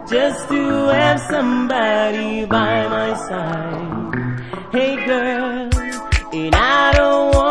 just to have somebody by my side. Hey girl, and I don't want